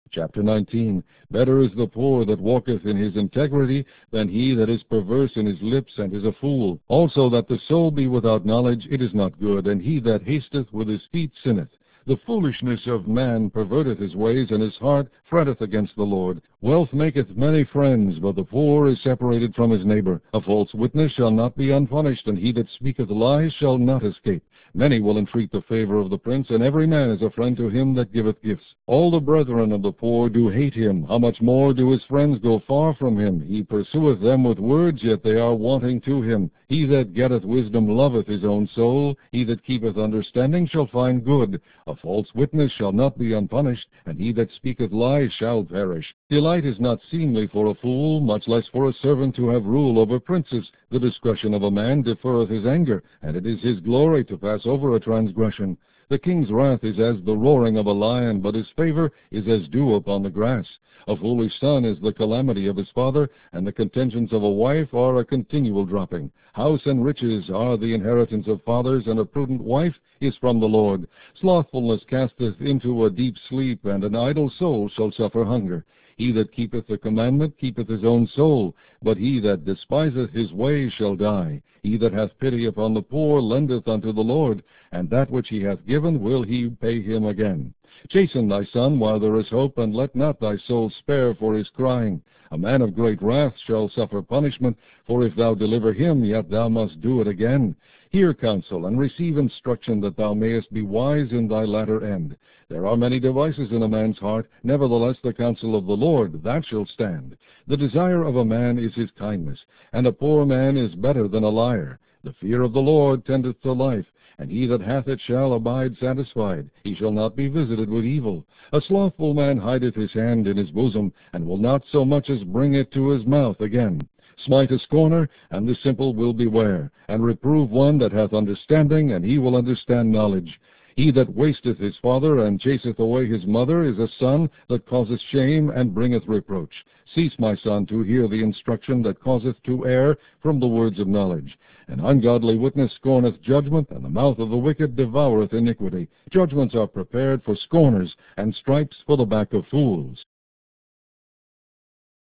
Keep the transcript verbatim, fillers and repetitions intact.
Chapter nineteen. Better is the poor that walketh in his integrity than he that is perverse in his lips and is a fool. Also that the soul be without knowledge, it is not good, and he that hasteth with his feet sinneth. The foolishness of man perverteth his ways, and his heart fretteth against the Lord. Wealth maketh many friends, but the poor is separated from his neighbor. A false witness shall not be unpunished, and he that speaketh lies shall not escape. Many will entreat the favor of the prince, and every man is a friend to him that giveth gifts. All the brethren of the poor do hate him. How much more do his friends go far from him? He pursueth them with words, yet they are wanting to him. He that getteth wisdom loveth his own soul. He that keepeth understanding shall find good. A false witness shall not be unpunished, and he that speaketh lies shall perish. Delight is not seemly for a fool, much less for a servant to have rule over princes. The discretion of a man deferreth his anger, and it is his glory to pass over a transgression. The king's wrath is as the roaring of a lion, but his favor is as dew upon the grass. A foolish son is the calamity of his father, and the contentions of a wife are a continual dropping. House and riches are the inheritance of fathers, and a prudent wife is from the Lord. Slothfulness casteth into a deep sleep, and an idle soul shall suffer hunger. He that keepeth the commandment keepeth his own soul, but he that despiseth his way shall die. He that hath pity upon the poor lendeth unto the Lord, and that which he hath given will he pay him again. Chasten thy son while there is hope, and let not thy soul spare for his crying. A man of great wrath shall suffer punishment, for if thou deliver him, yet thou must do it again. Hear counsel, and receive instruction, that thou mayest be wise in thy latter end. There are many devices in a man's heart, nevertheless the counsel of the Lord, that shall stand. The desire of a man is his kindness, and a poor man is better than a liar. The fear of the Lord tendeth to life, and he that hath it shall abide satisfied. He shall not be visited with evil. A slothful man hideth his hand in his bosom, and will not so much as bring it to his mouth again. Smite a scorner, and the simple will beware, and reprove one that hath understanding, and he will understand knowledge. He that wasteth his father, and chaseth away his mother, is a son that causeth shame, and bringeth reproach. Cease, my son, to hear the instruction that causeth to err from the words of knowledge. An ungodly witness scorneth judgment, and the mouth of the wicked devoureth iniquity. Judgments are prepared for scorners, and stripes for the back of fools.